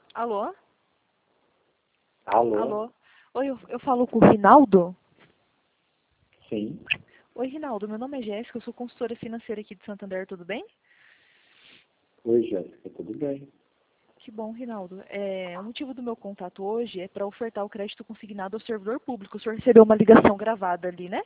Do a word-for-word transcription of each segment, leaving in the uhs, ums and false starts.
Alô? Alô? Alô? Oi, eu, eu falo com o Rinaldo? Sim. Oi, Rinaldo, meu nome é Jéssica, eu sou consultora financeira aqui de Santander, tudo bem? Oi, Jéssica, tudo bem? Que bom, Rinaldo. É, o motivo do meu contato hoje é para ofertar o crédito consignado ao servidor público. O senhor recebeu uma ligação gravada ali, né?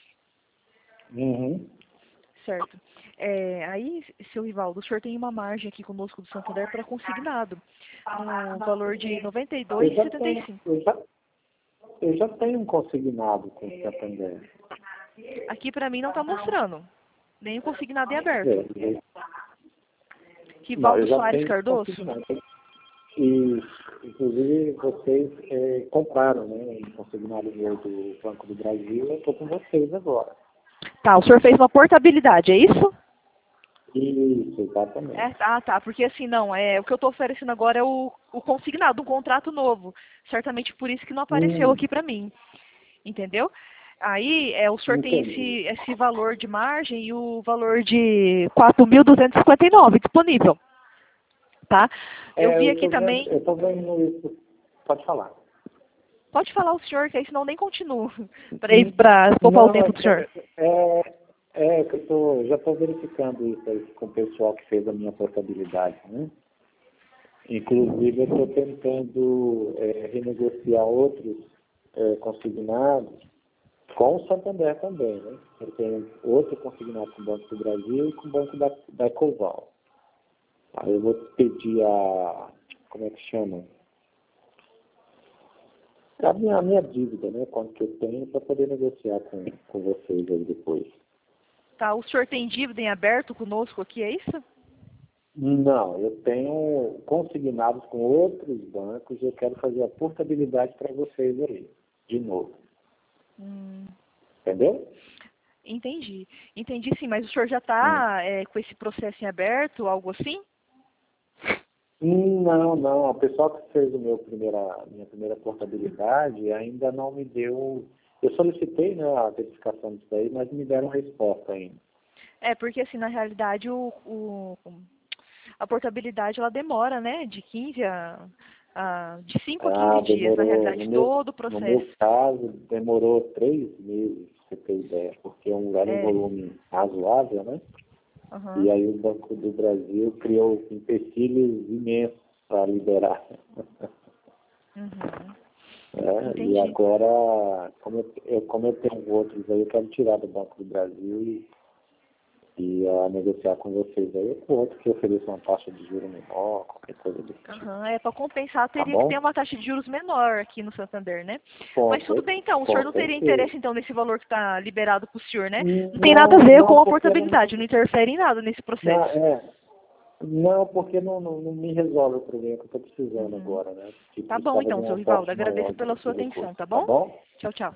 Uhum. Certo. É, aí, seu Rivaldo, o senhor tem uma margem aqui conosco do Santander para consignado, no valor de noventa e dois Eu reais já e setenta e tenho, cinco eu já, eu já tenho um consignado com o Santander. Aqui para mim não está mostrando. Nem o consignado em aberto. É, eu- não, Rivaldo eu já Soares tenho Cardoso? consignado. E, inclusive, vocês é, compraram, né, um consignado meu do Banco do Brasil, eu estou com vocês agora. Tá, o senhor fez uma portabilidade, é isso? Isso, É, exatamente. ah, tá, porque assim, não, é, o que eu estou oferecendo agora é o, o consignado, um contrato novo. Certamente por isso que não apareceu Hum, aqui para mim, entendeu? Aí, é, o senhor tem entendi. esse, esse valor de margem e o valor de quatro mil duzentos e cinquenta e nove disponível, tá? Eu É, vi eu aqui estou vendo, também, eu tô vendo isso. Pode falar. pode falar o senhor, que aí senão eu nem continuo, para poupar o Não, tempo é, do senhor. é, é que eu tô, já estou verificando isso aí com o pessoal que fez a minha portabilidade, né? Inclusive, eu estou tentando é, renegociar outros é, consignados com o Santander também, né? Eu tenho outro consignado com o Banco do Brasil e com o Banco da, da Ecoval. Aí eu vou pedir a, como é que chama? A minha, a minha dívida, né? Quanto que eu tenho para poder negociar com, com vocês aí depois. Tá, o senhor tem dívida em aberto conosco aqui, é isso? Não, eu tenho consignados com outros bancos e eu quero fazer a portabilidade para vocês aí, de novo. Hum, Entendeu? entendi. Entendi sim, mas o senhor já Hum. está com esse processo em aberto, algo assim? Hum, Não, não. O pessoal que fez o meu primeira, minha primeira portabilidade ainda não me deu. Eu solicitei, né, a verificação disso aí, mas não me deram resposta ainda. É, porque assim, na realidade, o, o- a portabilidade ela demora, né, de quinze a, a de cinco a Ah, quinze dias, na demorou. No realidade, meu, todo o no meu processo. caso, demorou três meses, pra você ter ideia, porque é um, era um É, volume razoável, né? E aham, aí o Banco do Brasil criou empecilhos imensos para liberar. uhum, É, e entendi. agora, como eu, eu- como eu tenho outros aí, eu quero tirar do Banco do Brasil e, e ah, negociar com vocês aí com outro que ofereça uma taxa de juros menor, qualquer coisa desse tipo. Aham, é, para compensar, Tá teria que ter bom? uma taxa de juros menor aqui no Santander, né? Com, Mas tudo cer- bem então, o senhor com não teria certeza. interesse então nesse valor que está liberado para o senhor, né? Não tem nada a Não, ver não, com a porque não, portabilidade, não interfere em nada nesse não, processo. é, não, porque não, não, não me resolve o problema que eu estou precisando Uhum. agora, né? Que Tá bom precisava de então, seu uma Rivaldo, parte maior agradeço de, pela de sua atenção, recursos, tá tá bom? bom? Tchau, tchau.